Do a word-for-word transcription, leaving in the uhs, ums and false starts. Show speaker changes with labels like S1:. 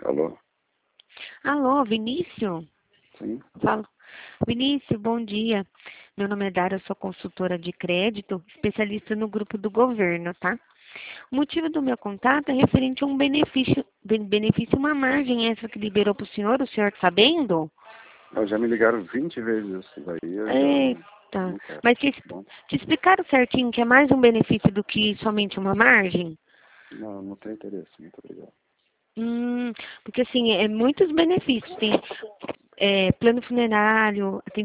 S1: Alô?
S2: Alô, Vinícius?
S1: Sim?
S2: Falo. Vinícius, bom dia. Meu nome é Dara, eu sou consultora de crédito, especialista no grupo do governo, tá? O motivo do meu contato é referente a um benefício, ben- benefício, uma margem extra que liberou para o senhor, o senhor está sabendo?
S1: Eu já me ligaram vinte vezes isso daí, eu já
S2: Eita,
S1: não quero,
S2: mas te,
S1: tá bom?
S2: te explicaram certinho que é mais um benefício do que somente uma margem?
S1: Não, não tenho interesse, muito obrigado.
S2: Hum, porque assim, é muitos benefícios. Tem é, plano funerário,